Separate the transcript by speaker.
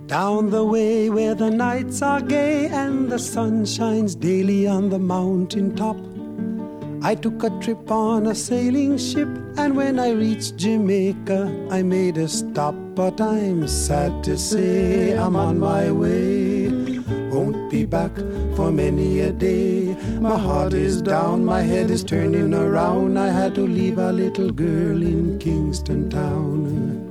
Speaker 1: Down the way where the nights are gay and the sun shines daily on the mountain top. I took a trip on a sailing ship, and when I reached Jamaica, I made a stop. But I'm sad to say I'm on my way. Won't be back for many a day. My heart is down, my head is turning around. I had to leave a little girl in Kingston town.